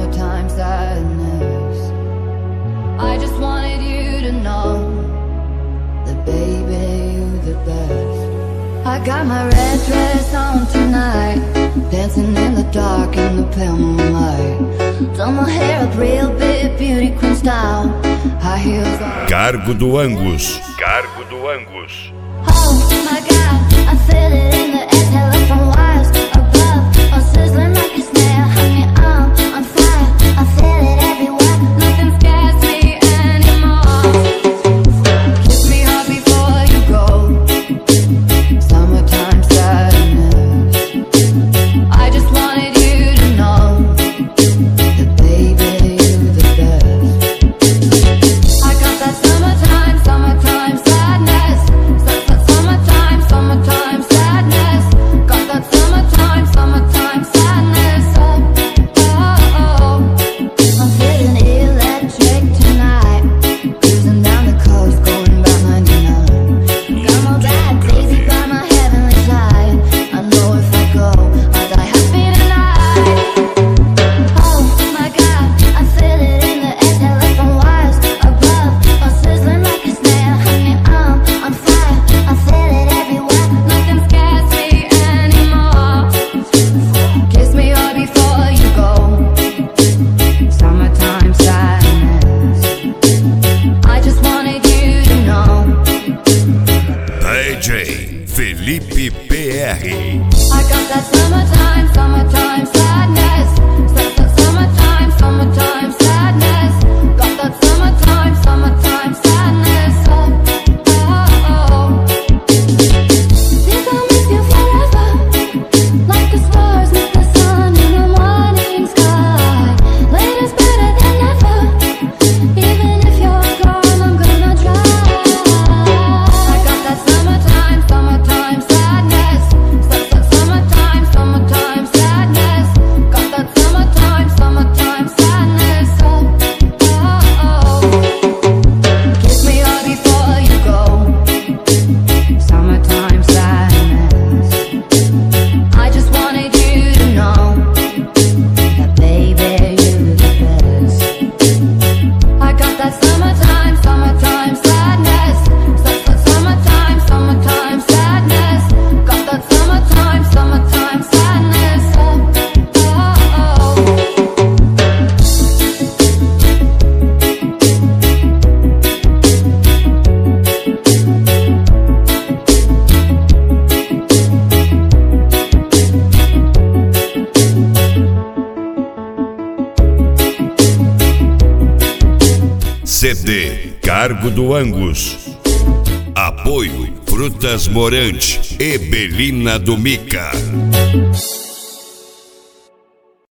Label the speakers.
Speaker 1: Summertime sadness. I just wanted you to know that baby, you're the best. I got my red dress on tonight, dancing in the dark in the pale moonlight. Done my hair up real big, beauty queen style. High heels on.
Speaker 2: Cargo do Angus. Cargo do Angus.
Speaker 1: Oh my God, I feel it in the air, telephone wires above, all sizzling like a snare. Honey, I'm on fire, I feel it everywhere. Nothing scares me anymore. Kiss me hard before you go. Summertime sadness. I just wanted you to know that baby, you're the best. I got that summertime sadness. Summertime sadness. Got that summertime sadness. Oh. I'm feeling electric tonight. Cruising down the coast, going about 99. Got my bad crazy by my heavenly side. I know if I go, I'll die happy tonight. Oh my God, I feel it in the air, telephone wires above, all sizzling like a snare. Honey, I'm on fire, I feel it everywhere. Nothing scares me anymore. Kiss me hard before you go. Summertime sadness. I just wanted you to know.
Speaker 2: DJ Felipe PR.
Speaker 1: I got that summertime sadness. Summertime sadness. Got that summertime sadness. Oh. Think I'll miss you forever, like the stars meet the sun in the morning sky. Later's better than never. Even if you're gone, I'm gonna try. I got that summertime sadness. Summertime sadness. Got that summertime sadness. Oh. Kiss me hard before you go. Summertime sadness. I just wanted you to know that baby, you're the best. I got that summertime sadness. Summertime sadness. Got that summertime sadness. Oh.
Speaker 2: CD Cargo do Angus. Apoio Frutas Morante e Belina do Mica.